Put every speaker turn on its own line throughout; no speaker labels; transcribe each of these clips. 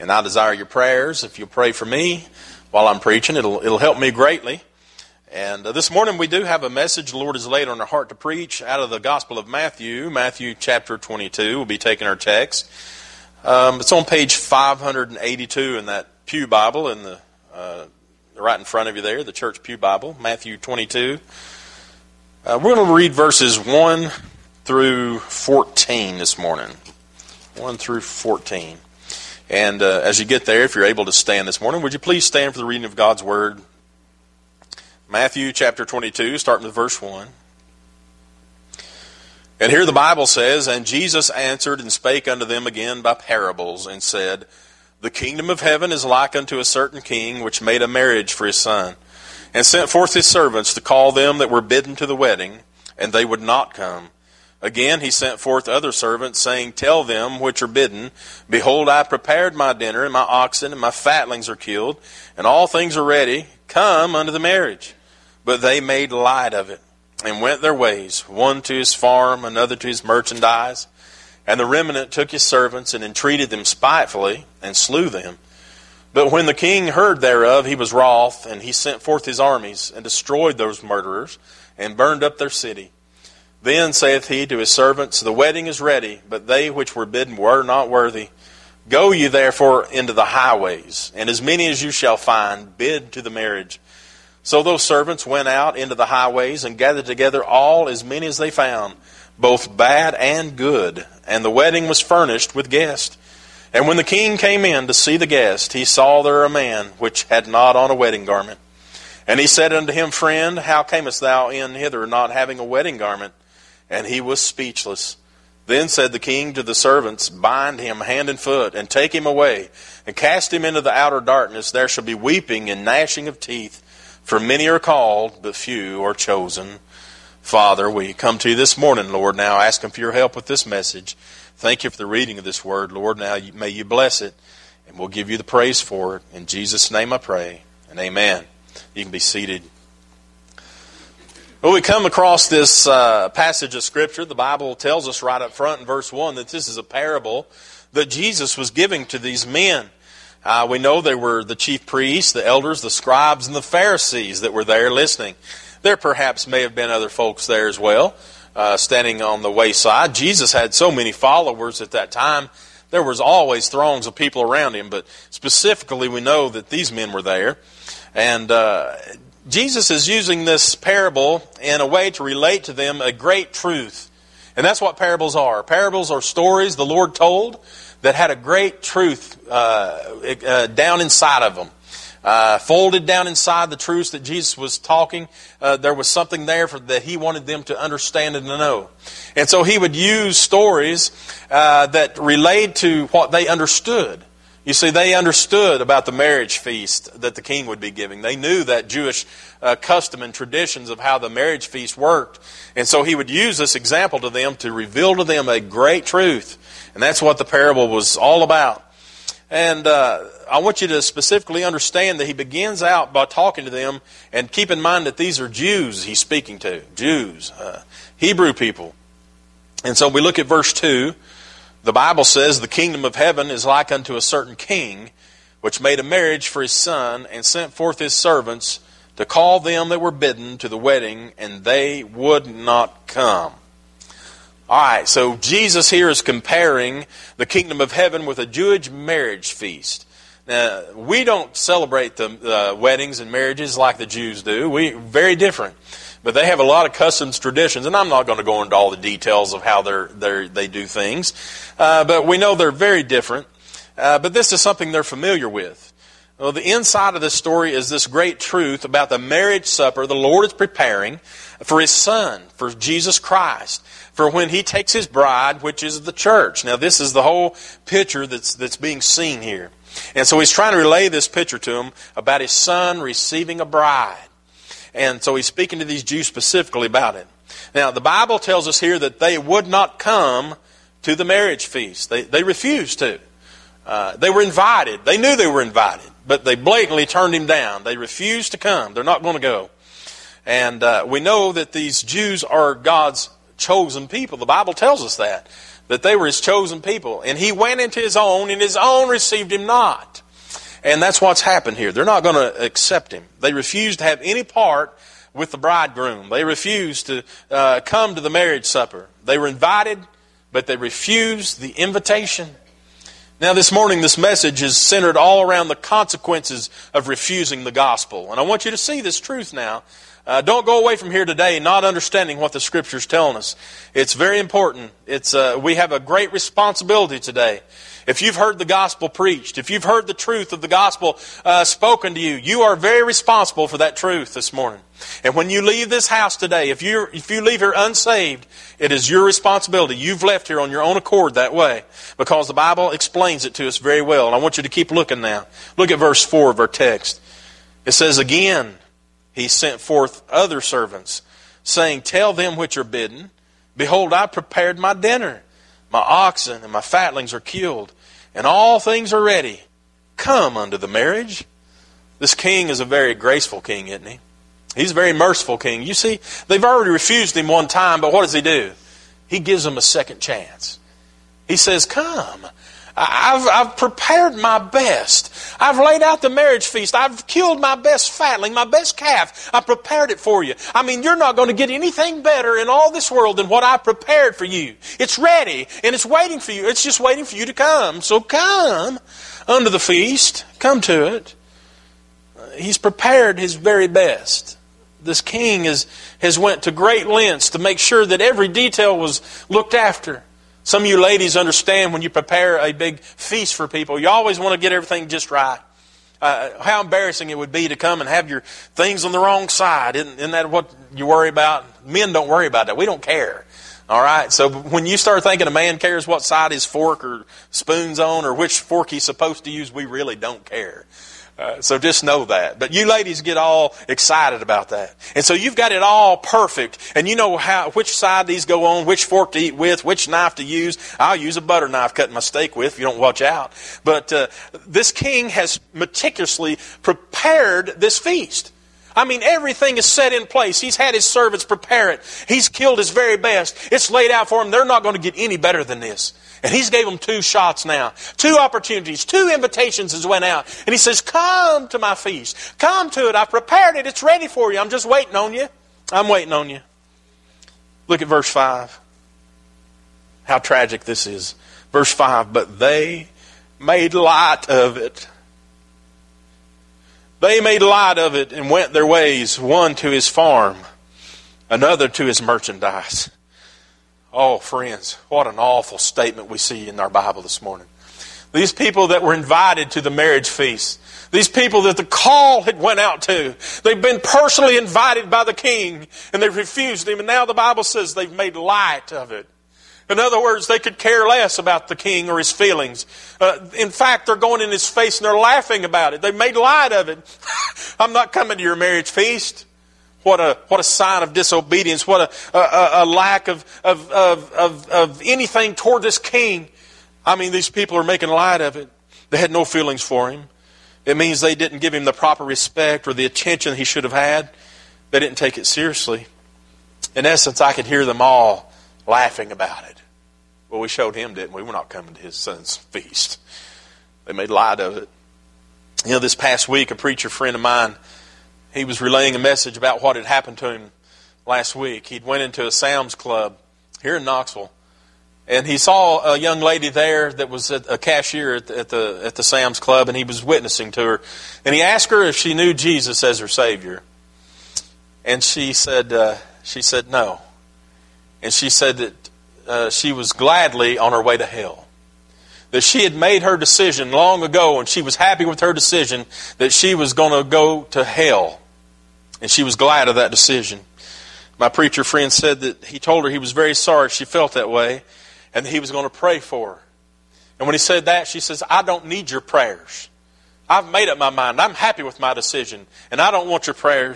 And I desire your prayers. If you'll pray for me while I'm preaching, it'll help me greatly. And this morning we do have a message the Lord has laid on our heart to preach out of the Gospel of Matthew, Matthew chapter 22. We'll be taking our text. It's on page 582 in that Pew Bible, in the right in front of you there, the Church Pew Bible, Matthew 22. We're going to read verses 1 through 14 this morning. 1 through 14. And as you get there, if you're able to stand this morning, would you please stand for the reading of God's Word? Matthew chapter 22, starting with verse 1. And here the Bible says, And Jesus answered and spake unto them again by parables, and said, The kingdom of heaven is like unto a certain king, which made a marriage for his son, and sent forth his servants to call them that were bidden to the wedding, and they would not come. Again he sent forth other servants, saying, Tell them which are bidden, Behold, I have prepared my dinner, and my oxen and my fatlings are killed, and all things are ready. Come unto the marriage. But they made light of it, and went their ways, one to his farm, another to his merchandise. And the remnant took his servants, and entreated them spitefully, and slew them. But when the king heard thereof, he was wroth, and he sent forth his armies, and destroyed those murderers, and burned up their city. Then saith he to his servants, The wedding is ready, but they which were bidden were not worthy. Go ye therefore into the highways, and as many as you shall find, bid to the marriage. So those servants went out into the highways, and gathered together all as many as they found, both bad and good. And the wedding was furnished with guests. And when the king came in to see the guest, he saw there a man which had not on a wedding garment. And he said unto him, Friend, how camest thou in hither, not having a wedding garment? And he was speechless. Then said the king to the servants, Bind him hand and foot, and take him away, and cast him into the outer darkness. There shall be weeping and gnashing of teeth. For many are called, but few are chosen. Father, we come to you this morning, Lord, now asking for your help with this message. Thank you for the reading of this word, Lord. Now may you bless it, and we'll give you the praise for it. In Jesus' name I pray, and amen. You can be seated. Well, we come across this passage of Scripture. The Bible tells us right up front in verse 1 that this is a parable that Jesus was giving to these men. We know they were the chief priests, the elders, the scribes, and the Pharisees that were there listening. There perhaps may have been other folks there as well, standing on the wayside. Jesus had so many followers at that time, there was always throngs of people around him, but specifically we know that these men were there. And Jesus is using this parable in a way to relate to them a great truth. And that's what parables are. Parables are stories the Lord told that had a great truth down inside of them. Folded down inside the truths that Jesus was talking, there was something there that he wanted them to understand and to know. And so he would use stories that relate to what they understood. You see, they understood about the marriage feast that the king would be giving. They knew that Jewish custom and traditions of how the marriage feast worked. And so he would use this example to them to reveal to them a great truth. And that's what the parable was all about. And I want you to specifically understand that he begins out by talking to them, and keep in mind that these are Jews he's speaking to. Jews, Hebrew people. And so we look at verse 2. The Bible says, The kingdom of heaven is like unto a certain king, which made a marriage for his son, and sent forth his servants to call them that were bidden to the wedding, and they would not come. Alright, so Jesus here is comparing the kingdom of heaven with a Jewish marriage feast. Now, we don't celebrate the weddings and marriages like the Jews do. Very different. But they have a lot of customs, traditions, and I'm not going to go into all the details of how they do things. But we know they're very different. But this is something they're familiar with. Well, the inside of this story is this great truth about the marriage supper the Lord is preparing for His Son, for Jesus Christ, for when He takes His bride, which is the church. Now, this is the whole picture that's being seen here. And so He's trying to relay this picture to them about His Son receiving a bride. And so He's speaking to these Jews specifically about it. Now, the Bible tells us here that they would not come to the marriage feast. They refused to. They were invited. They knew they were invited, but they blatantly turned Him down. They refused to come. They're not going to go. And we know that these Jews are God's chosen people. The Bible tells us that that they were His chosen people. And He went into His own, and His own received Him not. And that's what's happened here. They're not going to accept Him. They refuse to have any part with the bridegroom. They refused to come to the marriage supper. They were invited, but they refused the invitation. Now this morning, this message is centered all around the consequences of refusing the gospel. And I want you to see this truth now. Don't go away from here today not understanding what the Scripture's telling us. It's very important. We have a great responsibility today. If you've heard the gospel preached, if you've heard the truth of the gospel spoken to you, you are very responsible for that truth this morning. And when you leave this house today, if you leave here unsaved, it is your responsibility. You've left here on your own accord that way, because the Bible explains it to us very well. And I want you to keep looking now. Look at verse 4 of our text. It says, "Again, He sent forth other servants, saying, Tell them which are bidden, Behold, I prepared my dinner. My oxen and my fatlings are killed, and all things are ready. Come unto the marriage." This king is a very graceful king, isn't he? He's a very merciful king. You see, they've already refused Him one time, but what does He do? He gives them a second chance. He says, "Come. I've prepared my best. I've laid out the marriage feast. I've killed my best fatling, my best calf. I prepared it for you. I mean, you're not going to get anything better in all this world than what I prepared for you. It's ready, and it's waiting for you. It's just waiting for you to come. So come unto the feast. Come to it." He's prepared His very best. This king has went to great lengths to make sure that every detail was looked after. Some of you ladies understand when you prepare a big feast for people, you always want to get everything just right. How embarrassing it would be to come and have your things on the wrong side. Isn't that what you worry about? Men don't worry about that. We don't care. All right? So when you start thinking a man cares what side his fork or spoon's on or which fork he's supposed to use, we really don't care. So just know that. But you ladies get all excited about that. And so you've got it all perfect. And you know which side these go on, which fork to eat with, which knife to use. I'll use a butter knife cutting my steak with if you don't watch out. But this king has meticulously prepared this feast. I mean, everything is set in place. He's had his servants prepare it. He's killed his very best. It's laid out for them. They're not going to get any better than this. And He's gave them 2 shots now. 2 opportunities. 2 invitations has went out. And He says, "Come to my feast. Come to it. I've prepared it. It's ready for you. I'm just waiting on you. I'm waiting on you." Look at verse 5. How tragic this is. Verse 5, "But they made light of it. They made light of it and went their ways, one to his farm, another to his merchandise." Oh, friends, what an awful statement we see in our Bible this morning. These people that were invited to the marriage feast, these people that the call had went out to, they've been personally invited by the king, and they refused Him, and now the Bible says they've made light of it. In other words, they could care less about the king or his feelings. In fact, they're going in his face and they're laughing about it. They've made light of it. "I'm not coming to your marriage feast." What a sign of disobedience! What a lack of anything toward this king. I mean, these people are making light of it. They had no feelings for Him. It means they didn't give Him the proper respect or the attention He should have had. They didn't take it seriously. In essence, I could hear them all laughing about it. Well, we showed him, didn't we? We're not coming to his son's feast. They made light of it. You know, this past week, a preacher friend of mine, he was relaying a message about what had happened to him last week. He'd went into a Sam's Club here in Knoxville, and he saw a young lady there that was a cashier at the Sam's Club, and he was witnessing to her. And he asked her if she knew Jesus as her Savior. And she said no. And she said that she was gladly on her way to hell. That she had made her decision long ago, and she was happy with her decision that she was going to go to hell. And she was glad of that decision. My preacher friend said that he told her he was very sorry she felt that way, and that he was going to pray for her. And when he said that, she says, "I don't need your prayers. I've made up my mind. I'm happy with my decision, and I don't want your prayers."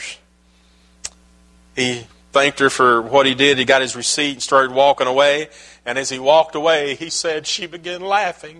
He thanked her for what he did. He got his receipt and started walking away. And as he walked away, he said she began laughing.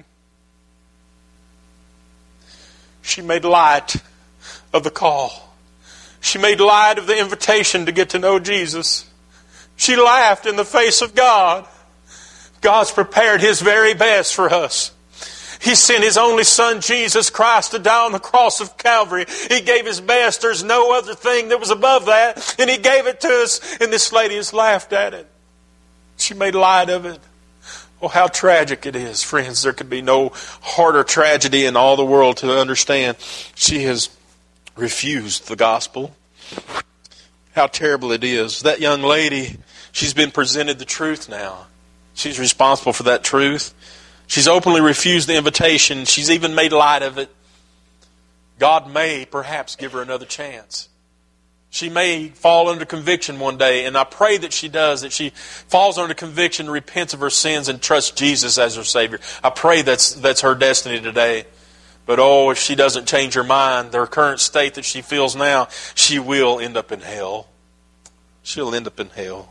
She made light of the call. She made light of the invitation to get to know Jesus. She laughed in the face of God. God's prepared His very best for us. He sent His only Son, Jesus Christ, to die on the cross of Calvary. He gave His best. There's no other thing that was above that. And He gave it to us. And this lady has laughed at it. She made light of it. Oh, how tragic it is, friends. There could be no harder tragedy in all the world to understand. She has refused the gospel. How terrible it is. That young lady, she's been presented the truth now. She's responsible for that truth. She's openly refused the invitation. She's even made light of it. God may perhaps give her another chance. She may fall under conviction one day, and I pray that she does, that she falls under conviction, repents of her sins, and trusts Jesus as her Savior. I pray that's her destiny today. But if she doesn't change her mind, her current state that she feels now, she will end up in hell. She'll end up in hell.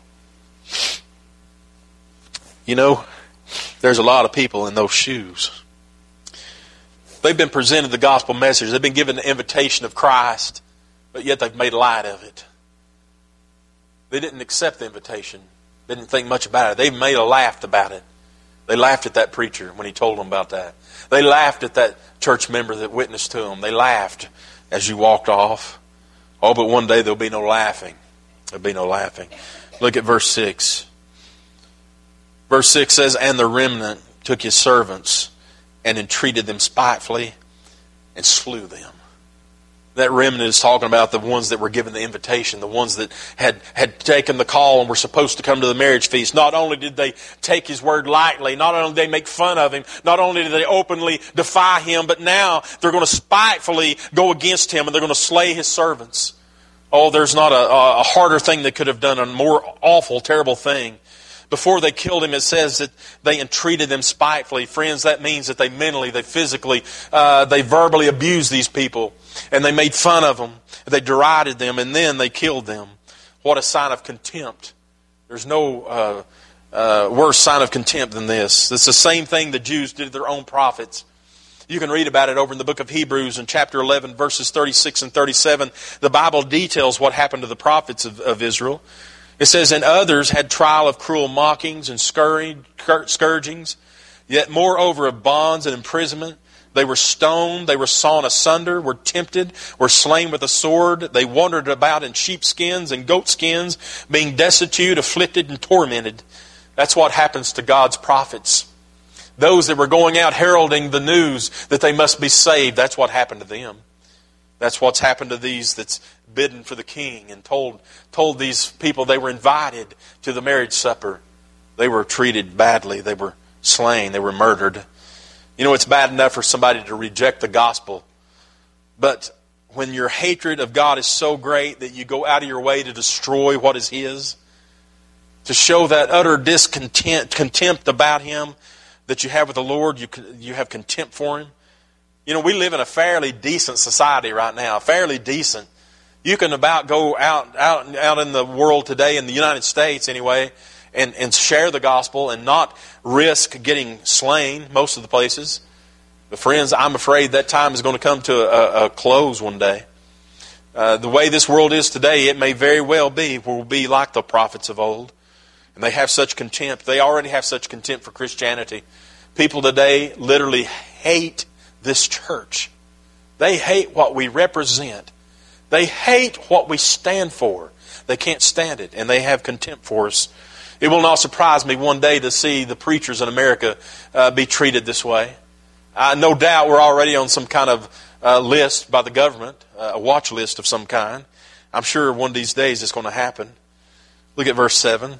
You know, there's a lot of people in those shoes. They've been presented the gospel message. They've been given the invitation of Christ, but yet they've made light of it. They didn't accept the invitation. They didn't think much about it. They made a laugh about it. They laughed at that preacher when he told them about that. They laughed at that church member that witnessed to them. They laughed as you walked off. Oh, but one day there'll be no laughing. There'll be no laughing. Look at verse 6. Verse 6 says, "And the remnant took his servants and entreated them spitefully and slew them." That remnant is talking about the ones that were given the invitation, the ones that had taken the call and were supposed to come to the marriage feast. Not only did they take His word lightly, not only did they make fun of Him, not only did they openly defy Him, but now they're going to spitefully go against Him and they're going to slay His servants. Oh, there's not a harder thing they could have done, a more awful, terrible thing. Before they killed Him, it says that they entreated them spitefully. Friends, that means that they mentally, they physically, they verbally abused these people. And they made fun of them. They derided them, and then they killed them. What a sign of contempt. There's no worse sign of contempt than this. It's the same thing the Jews did to their own prophets. You can read about it over in the book of Hebrews in chapter 11, verses 36 and 37. The Bible details what happened to the prophets of Israel. It says, "And others had trial of cruel mockings and scourgings, yet moreover of bonds and imprisonment. They were stoned, they were sawn asunder, were tempted, were slain with a sword. They wandered about in sheepskins and goatskins, being destitute, afflicted, and tormented." That's what happens to God's prophets. Those that were going out heralding the news that they must be saved, that's what happened to them. That's what's happened to these that's bidden for the king and told these people they were invited to the marriage supper. They were treated badly. They were slain. They were murdered. You know, it's bad enough for somebody to reject the gospel. But when your hatred of God is so great that you go out of your way to destroy what is His, to show that utter contempt about Him that you have with the Lord, you have contempt for Him. You know, we live in a fairly decent society right now, fairly decent. You can about go out in the world today, in the United States anyway, and share the gospel and not risk getting slain most of the places. But friends, I'm afraid that time is going to come to a close one day. The way this world is today, it may very well be, will be like the prophets of old. And they have such contempt. They already have such contempt for Christianity. People today literally hate this church. They hate what we represent. They hate what we stand for. They can't stand it, and they have contempt for us. It will not surprise me one day to see the preachers in America be treated this way. No doubt we're already on some kind of list by the government, a watch list of some kind. I'm sure one of these days it's going to happen. Look at verse 7.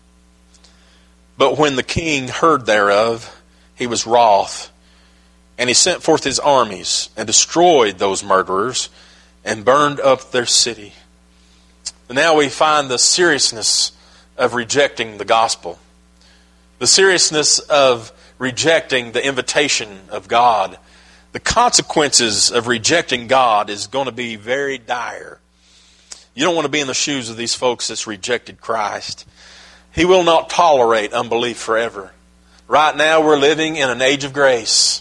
"But when the king heard thereof, he was wroth, and he sent forth his armies and destroyed those murderers and burned up their city." And now we find the seriousness of rejecting the gospel. The seriousness of rejecting the invitation of God. The consequences of rejecting God is going to be very dire. You don't want to be in the shoes of these folks that's rejected Christ. He will not tolerate unbelief forever. Right now we're living in an age of grace.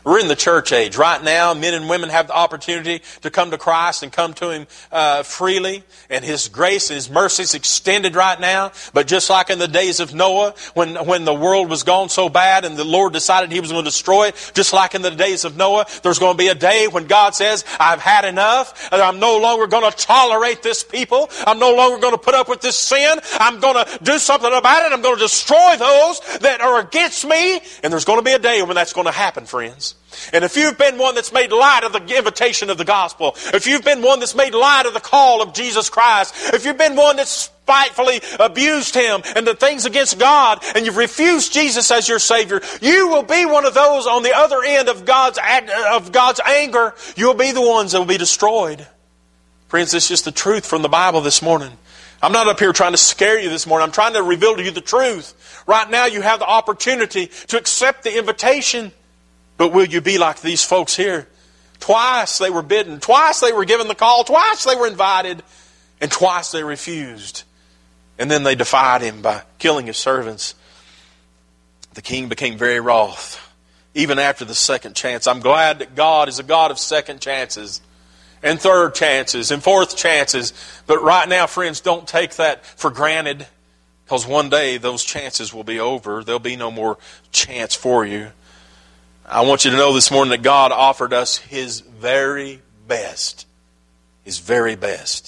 We're in the church age. Right now, men and women have the opportunity to come to Christ and come to Him freely. And His grace and His mercy is extended right now. But just like in the days of Noah, when the world was gone so bad and the Lord decided He was going to destroy it, just like in the days of Noah, there's going to be a day when God says, I've had enough. And I'm no longer going to tolerate this people. I'm no longer going to put up with this sin. I'm going to do something about it. I'm going to destroy those that are against me. And there's going to be a day when that's going to happen, friends. And if you've been one that's made light of the invitation of the gospel, if you've been one that's made light of the call of Jesus Christ, if you've been one that's spitefully abused Him and the things against God, and you've refused Jesus as your Savior, you will be one of those on the other end of God's anger. You'll be the ones that will be destroyed. Friends, it's just the truth from the Bible this morning. I'm not up here trying to scare you this morning. I'm trying to reveal to you the truth. Right now you have the opportunity to accept the invitation. But will you be like these folks here? Twice they were bidden. Twice they were given the call. Twice they were invited. And twice they refused. And then they defied Him by killing His servants. The king became very wroth. Even after the second chance. I'm glad that God is a God of second chances. And third chances. And fourth chances. But right now, friends, don't take that for granted. Because one day those chances will be over. There'll be no more chance for you. I want you to know this morning that God offered us His very best. His very best.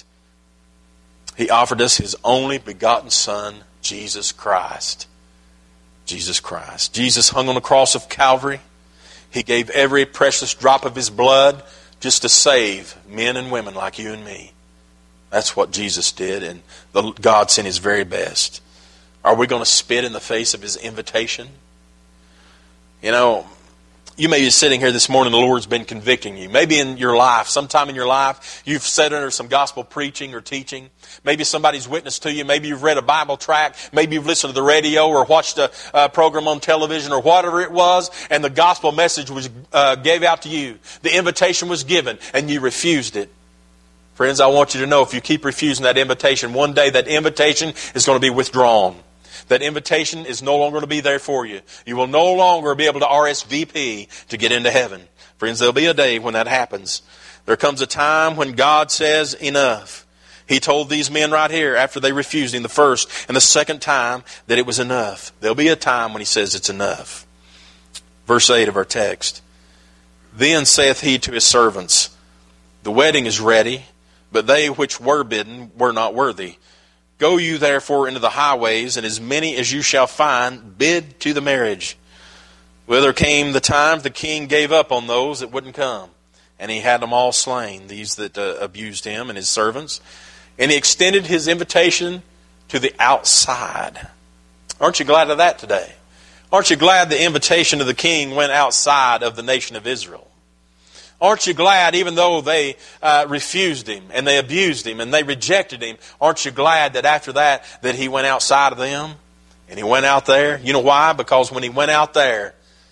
He offered us His only begotten Son, Jesus Christ. Jesus Christ. Jesus hung on the cross of Calvary. He gave every precious drop of His blood just to save men and women like you and me. That's what Jesus did, and God sent His very best. Are we going to spit in the face of His invitation? You know, you may be sitting here this morning, the Lord's been convicting you. Maybe in your life, sometime in your life, you've sat under some gospel preaching or teaching. Maybe somebody's witnessed to you. Maybe you've read a Bible tract. Maybe you've listened to the radio or watched a program on television or whatever it was, and the gospel message was gave out to you. The invitation was given, and you refused it. Friends, I want you to know, if you keep refusing that invitation, one day that invitation is going to be withdrawn. That invitation is no longer going to be there for you. You will no longer be able to RSVP to get into heaven. Friends, there'll be a day when that happens. There comes a time when God says, enough. He told these men right here, after they refused Him the first and the second time, that it was enough. There'll be a time when He says it's enough. Verse 8 of our text. Then saith He to His servants, the wedding is ready, but they which were bidden were not worthy. Go you therefore into the highways, and as many as you shall find, bid to the marriage. Well, there came the time the king gave up on those that wouldn't come. And he had them all slain, these that abused him and his servants. And he extended his invitation to the outside. Aren't you glad of that today? Aren't you glad the invitation of the king went outside of the nation of Israel? Aren't you glad, even though they refused Him and they abused Him and they rejected Him, aren't you glad that after that He went outside of them and He went out there? You know why? Because when He went out there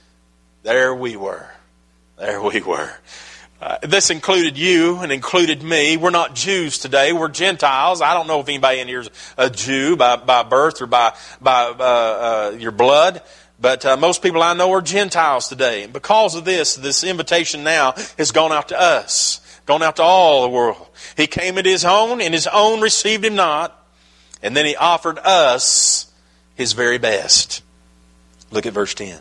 we were. There we were. This included you and included me. We're not Jews today. We're Gentiles. I don't know if anybody in here is a Jew by birth or by your blood. But most people I know are Gentiles today. And because of this invitation now has gone out to us, gone out to all the world. He came at His own, and His own received Him not. And then He offered us His very best. Look at verse 10.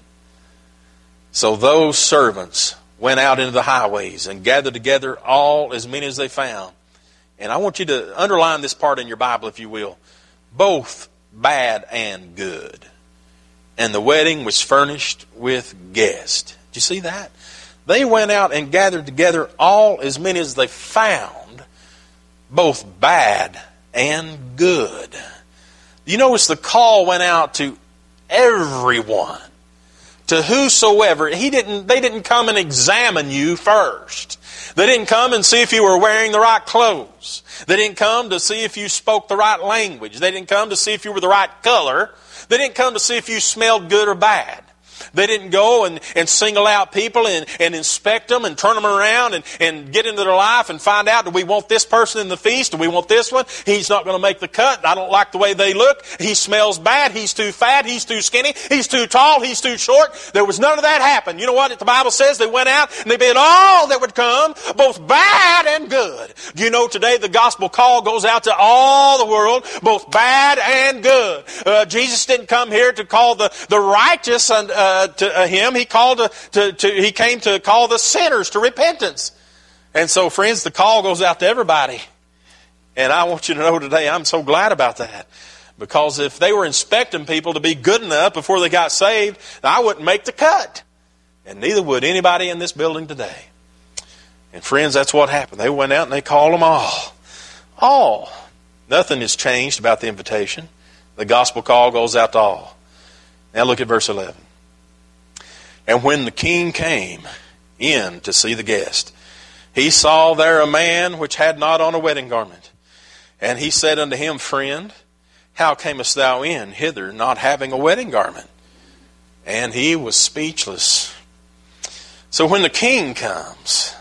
So those servants went out into the highways and gathered together all as many as they found. And I want you to underline this part in your Bible, if you will. Both bad and good. And the wedding was furnished with guests. Did you see that? They went out and gathered together all as many as they found, both bad and good. You notice the call went out to everyone, to whosoever. They didn't come and examine you first. They didn't come and see if you were wearing the right clothes. They didn't come to see if you spoke the right language. They didn't come to see if you were the right color. They didn't come to see if you smelled good or bad. They didn't go and single out people and inspect them and turn them around and get into their life and find out, do we want this person in the feast? Do we want this one? He's not going to make the cut. I don't like the way they look. He smells bad. He's too fat. He's too skinny. He's too tall. He's too short. There was none of that happen. You know what the Bible says? They went out and they bid all that would come, both bad and good. Do you know today the gospel call goes out to all the world, both bad and good. Jesus didn't come here to call the righteous to him. He he came to call the sinners to repentance. And so, friends, the call goes out to everybody. And I want you to know today, I'm so glad about that. Because if they were inspecting people to be good enough before they got saved, I wouldn't make the cut. And neither would anybody in this building today. And friends, that's what happened. They went out and they called them all. All. Nothing has changed about the invitation. The gospel call goes out to all. Now look at verse 11. And when the king came in to see the guest, he saw there a man which had not on a wedding garment. And he said unto him, Friend, how camest thou in hither not having a wedding garment? And he was speechless. So when the king comes,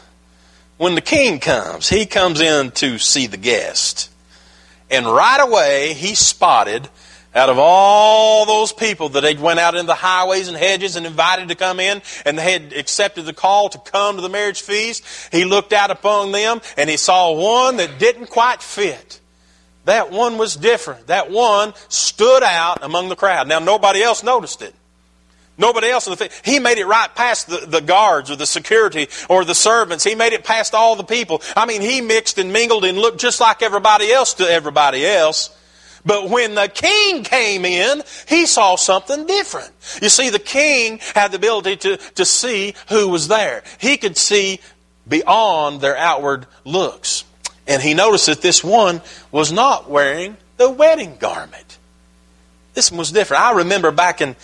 he comes in to see the guest. And right away he spotted, out of all those people that had went out into the highways and hedges and invited to come in, and they had accepted the call to come to the marriage feast, he looked out upon them and he saw one that didn't quite fit. That one was different. That one stood out among the crowd. Now nobody else noticed it. Nobody else. He made it right past the guards or the security or the servants. He made it past all the people. I mean, he mixed and mingled and looked just like everybody else to everybody else. But when the king came in, he saw something different. You see, the king had the ability to see who was there. He could see beyond their outward looks. And he noticed that this one was not wearing the wedding garment. This one was different. I remember back in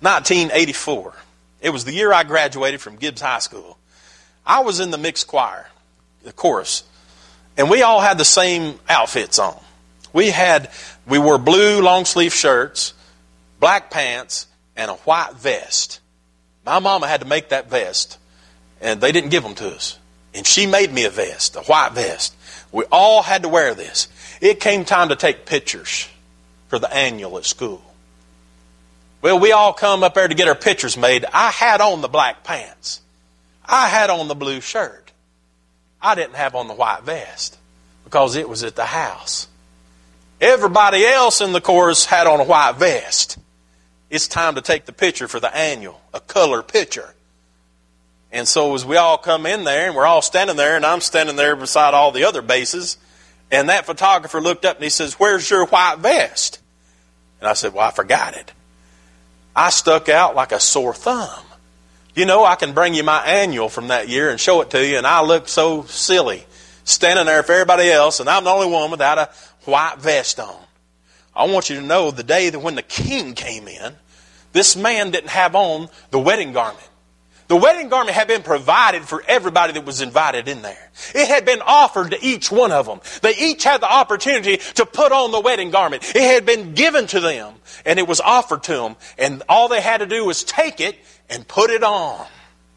1984. It was the year I graduated from Gibbs High School. I was in the mixed choir, the chorus, and we all had the same outfits on. We wore blue long sleeve shirts, black pants, and a white vest. My mama had to make that vest, and they didn't give them to us. And she made me a vest, a white vest. We all had to wear this. It came time to take pictures for the annual at school. Well, we all come up there to get our pictures made. I had on the black pants. I had on the blue shirt. I didn't have on the white vest because it was at the house. Everybody else in the chorus had on a white vest. It's time to take the picture for the annual, a color picture. And so as we all come in there, and we're all standing there, and I'm standing there beside all the other basses, and that photographer looked up and he says, "Where's your white vest?" And I said, "Well, I forgot it." I stuck out like a sore thumb. You know, I can bring you my annual from that year and show it to you, and I look so silly standing there for everybody else, and I'm the only one without a white vest on. I want you to know the day that when the king came in, this man didn't have on the wedding garment. The wedding garment had been provided for everybody that was invited in there. It had been offered to each one of them. They each had the opportunity to put on the wedding garment. It had been given to them, and it was offered to them. And all they had to do was take it and put it on.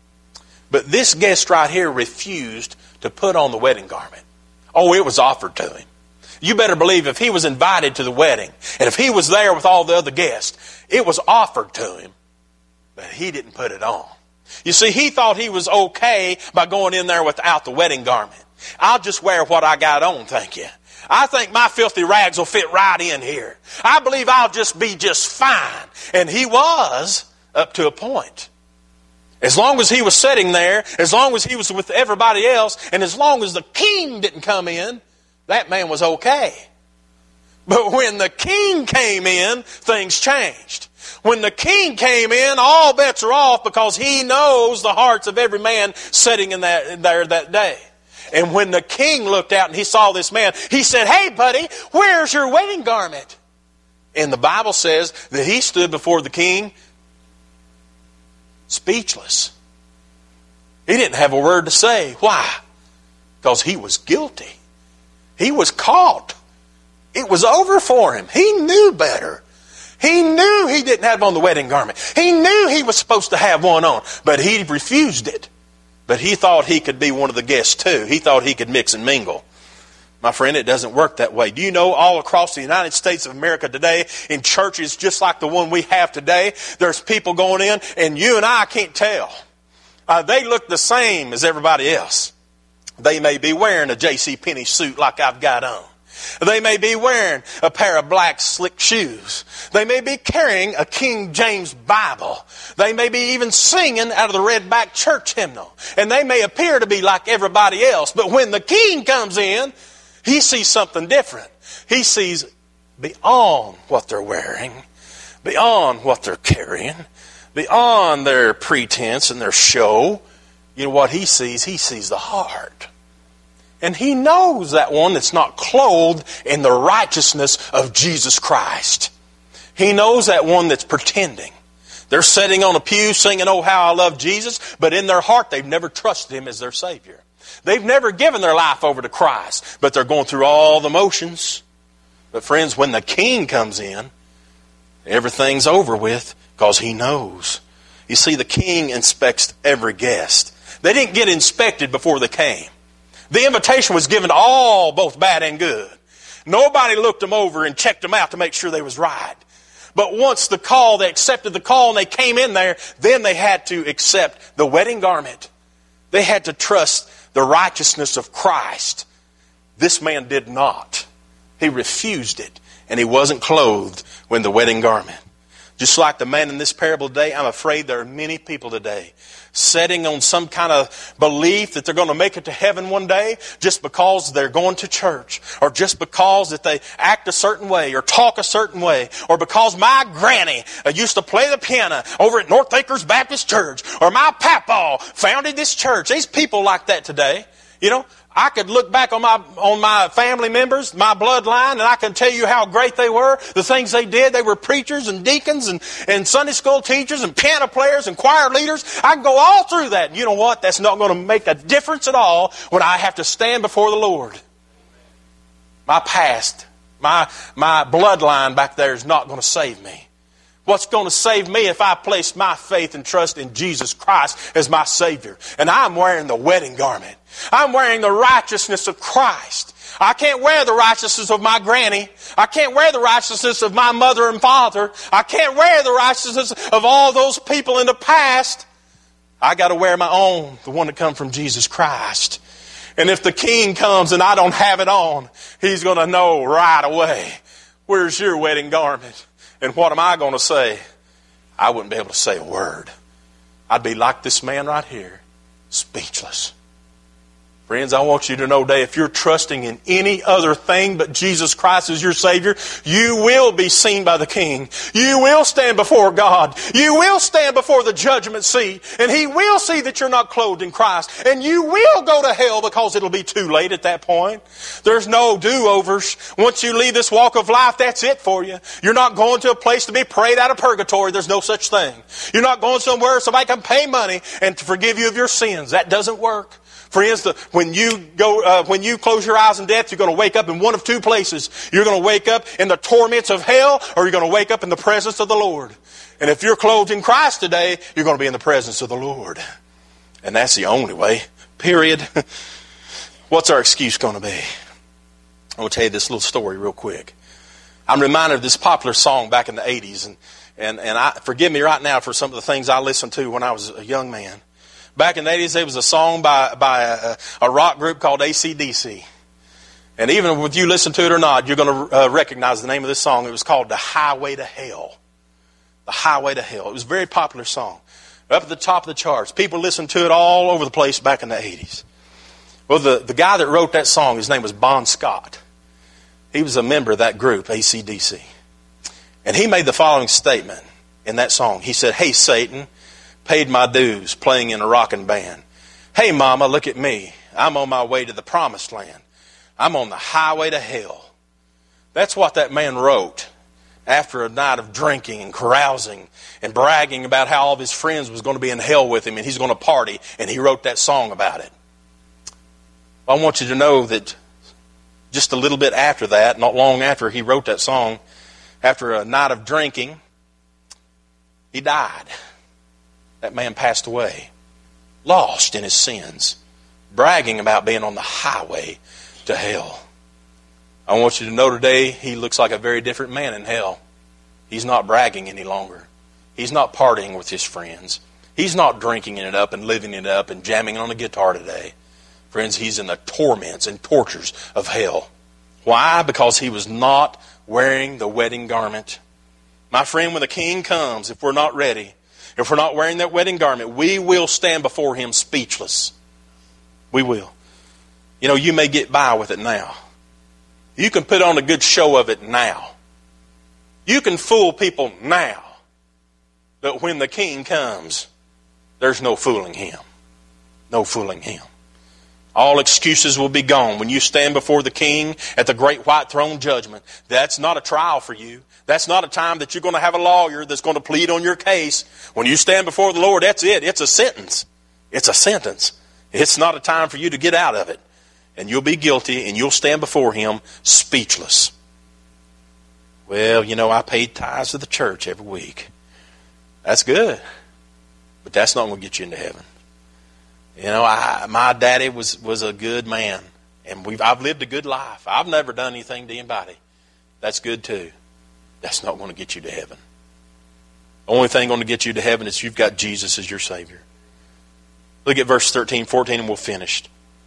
But this guest right here refused to put on the wedding garment. Oh, it was offered to him. You better believe if he was invited to the wedding, and if he was there with all the other guests, it was offered to him, but he didn't put it on. You see, he thought he was okay by going in there without the wedding garment. I'll just wear what I got on, thank you. I think my filthy rags will fit right in here. I believe I'll just be just fine. And he was, up to a point. As long as he was sitting there, as long as he was with everybody else, and as long as the king didn't come in, that man was okay. But when the king came in, things changed. When the king came in, all bets are off because he knows the hearts of every man sitting in there that day. And when the king looked out and he saw this man, he said, "Hey, buddy, where's your wedding garment?" And the Bible says that he stood before the king speechless. He didn't have a word to say. Why? Because he was guilty. He was caught. It was over for him. He knew better. He knew he didn't have on the wedding garment. He knew he was supposed to have one on, but he refused it. But he thought he could be one of the guests too. He thought he could mix and mingle. My friend, it doesn't work that way. Do you know all across the United States of America today, in churches just like the one we have today, there's people going in, and you and I can't tell. They look the same as everybody else. They may be wearing a JCPenney suit like I've got on. They may be wearing a pair of black slick shoes. They may be carrying a King James Bible. They may be even singing out of the red-backed church hymnal. And they may appear to be like everybody else. But when the King comes in, he sees something different. He sees beyond what they're wearing, beyond what they're carrying, beyond their pretense and their show. You know what he sees? He sees the heart. And he knows that one that's not clothed in the righteousness of Jesus Christ. He knows that one that's pretending. They're sitting on a pew singing, "Oh, how I love Jesus," but in their heart they've never trusted Him as their Savior. They've never given their life over to Christ, but they're going through all the motions. But friends, when the King comes in, everything's over with because He knows. You see, the King inspects every guest. They didn't get inspected before they came. The invitation was given to all, both bad and good. Nobody looked them over and checked them out to make sure they was right. But once they accepted the call and they came in there, then they had to accept the wedding garment. They had to trust the righteousness of Christ. This man did not. He refused it, and he wasn't clothed with the wedding garment. Just like the man in this parable today, I'm afraid there are many people today setting on some kind of belief that they're going to make it to heaven one day just because they're going to church, or just because that they act a certain way or talk a certain way, or because my granny used to play the piano over at North Acres Baptist Church, or my papaw founded this church. There's people like that today. You know, I could look back on my family members, my bloodline, and I can tell you how great they were, the things they did. They were preachers and deacons and Sunday school teachers and piano players and choir leaders. I can go all through that. And you know what? That's not going to make a difference at all when I have to stand before the Lord. My past, my bloodline back there is not going to save me. What's going to save me if I place my faith and trust in Jesus Christ as my Savior? And I'm wearing the wedding garment. I'm wearing the righteousness of Christ. I can't wear the righteousness of my granny. I can't wear the righteousness of my mother and father. I can't wear the righteousness of all those people in the past. I got to wear my own, the one that comes from Jesus Christ. And if the King comes and I don't have it on, He's going to know right away, where's your wedding garment? And what am I going to say? I wouldn't be able to say a word. I'd be like this man right here, speechless. Friends, I want you to know today, if you're trusting in any other thing but Jesus Christ as your Savior, you will be seen by the King. You will stand before God. You will stand before the judgment seat. And He will see that you're not clothed in Christ. And you will go to hell because it'll be too late at that point. There's no do-overs. Once you leave this walk of life, that's it for you. You're not going to a place to be prayed out of purgatory. There's no such thing. You're not going somewhere somebody can pay money and to forgive you of your sins. That doesn't work. Friends, when you close your eyes in death, you're going to wake up in one of two places. You're going to wake up in the torments of hell, or you're going to wake up in the presence of the Lord. And if you're clothed in Christ today, you're going to be in the presence of the Lord. And that's the only way. Period. What's our excuse going to be? I'm going to tell you this little story real quick. I'm reminded of this popular song back in the 80s. And forgive me right now for some of the things I listened to when I was a young man. Back in the 80s, there was a song by a rock group called AC/DC. And even if you listen to it or not, you're going to recognize the name of this song. It was called The Highway to Hell. The Highway to Hell. It was a very popular song. Up at the top of the charts. People listened to it all over the place back in the 80s. Well, the guy that wrote that song, his name was Bon Scott. He was a member of that group, AC/DC. And he made the following statement in that song. He said, "Hey, Satan, paid my dues playing in a rockin' band. Hey, Mama, look at me. I'm on my way to the promised land. I'm on the highway to hell." That's what that man wrote after a night of drinking and carousing and bragging about how all of his friends was going to be in hell with him and he's going to party, and he wrote that song about it. I want you to know that just a little bit after that, not long after he wrote that song, after a night of drinking, he died. That man passed away, lost in his sins, bragging about being on the highway to hell. I want you to know today, he looks like a very different man in hell. He's not bragging any longer. He's not partying with his friends. He's not drinking it up and living it up and jamming on a guitar today. Friends, he's in the torments and tortures of hell. Why? Because he was not wearing the wedding garment. My friend, when the King comes, if we're not ready, if we're not wearing that wedding garment, we will stand before him speechless. We will. You know, you may get by with it now. You can put on a good show of it now. You can fool people now. But when the King comes, there's no fooling him. No fooling him. All excuses will be gone. When you stand before the King at the great white throne judgment, that's not a trial for you. That's not a time that you're going to have a lawyer that's going to plead on your case. When you stand before the Lord, that's it. It's a sentence. It's a sentence. It's not a time for you to get out of it. And you'll be guilty and you'll stand before him speechless. Well, you know, I paid tithes to the church every week. That's good. But that's not going to get you into heaven. You know, my daddy was a good man. And I've lived a good life. I've never done anything to anybody. That's good too. That's not going to get you to heaven. The only thing going to get you to heaven is you've got Jesus as your Savior. Look at verse 13, 14, and we'll finish.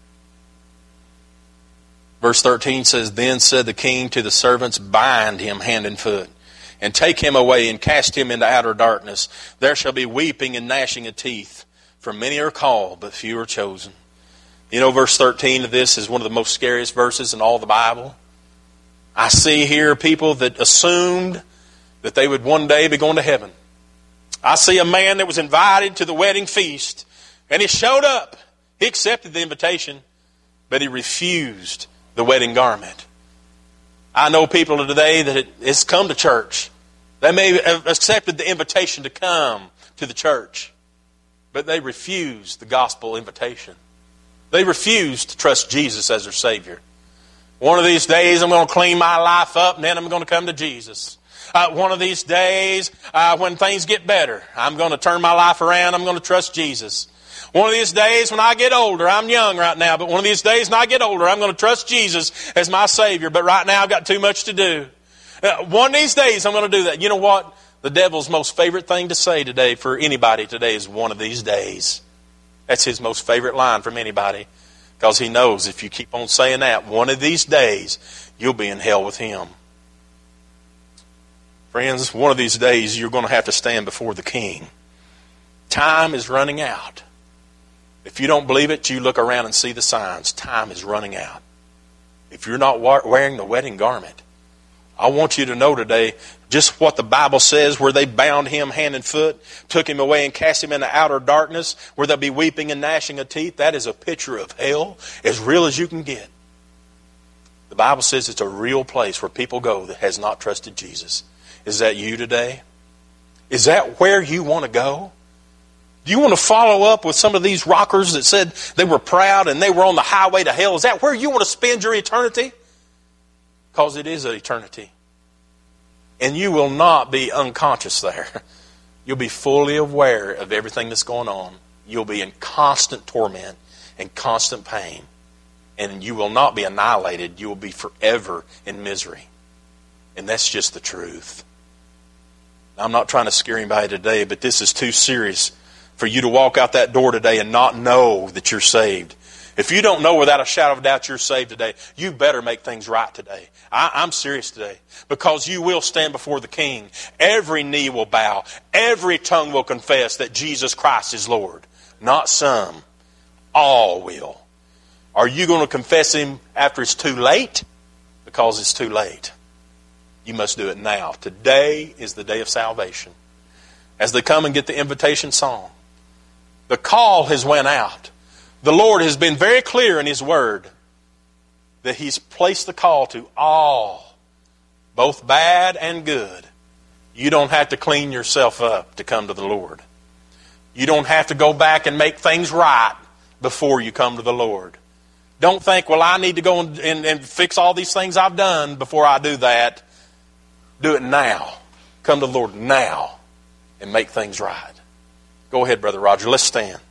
Verse 13 says, Then said the king to the servants, Bind him hand and foot, and take him away and cast him into outer darkness. There shall be weeping and gnashing of teeth, for many are called, but few are chosen. You know, verse 13 of this is one of the most scariest verses in all the Bible. I see here people that assumed that they would one day be going to heaven. I see a man that was invited to the wedding feast, and he showed up. He accepted the invitation, but he refused the wedding garment. I know people today that has come to church. They may have accepted the invitation to come to the church, but they refused the gospel invitation. They refused to trust Jesus as their Savior. One of these days I'm going to clean my life up and then I'm going to come to Jesus. One of these days when things get better, I'm going to turn my life around. I'm going to trust Jesus. One of these days when I get older, I'm young right now, but one of these days when I get older, I'm going to trust Jesus as my Savior. But right now I've got too much to do. One of these days I'm going to do that. You know what? The devil's most favorite thing to say today for anybody today is one of these days. That's his most favorite line from anybody. Because he knows if you keep on saying that, one of these days, you'll be in hell with him. Friends, one of these days, you're going to have to stand before the King. Time is running out. If you don't believe it, you look around and see the signs. Time is running out. If you're not wearing the wedding garment, I want you to know today just what the Bible says, where they bound him hand and foot, took him away and cast him into outer darkness, where there'll be weeping and gnashing of teeth. That is a picture of hell, as real as you can get. The Bible says it's a real place where people go that has not trusted Jesus. Is that you today? Is that where you want to go? Do you want to follow up with some of these rockers that said they were proud and they were on the highway to hell? Is that where you want to spend your eternity? Because it is an eternity. And you will not be unconscious there. You'll be fully aware of everything that's going on. You'll be in constant torment and constant pain. And you will not be annihilated. You will be forever in misery. And that's just the truth. I'm not trying to scare anybody today, but this is too serious for you to walk out that door today and not know that you're saved. If you don't know without a shadow of a doubt you're saved today, you better make things right today. I'm serious today. Because you will stand before the King. Every knee will bow. Every tongue will confess that Jesus Christ is Lord. Not some. All will. Are you going to confess Him after it's too late? Because it's too late. You must do it now. Today is the day of salvation. As they come and get the invitation song, the call has went out. The Lord has been very clear in His Word that He's placed the call to all, both bad and good. You don't have to clean yourself up to come to the Lord. You don't have to go back and make things right before you come to the Lord. Don't think, well, I need to go and fix all these things I've done before I do that. Do it now. Come to the Lord now and make things right. Go ahead, Brother Roger. Let's stand.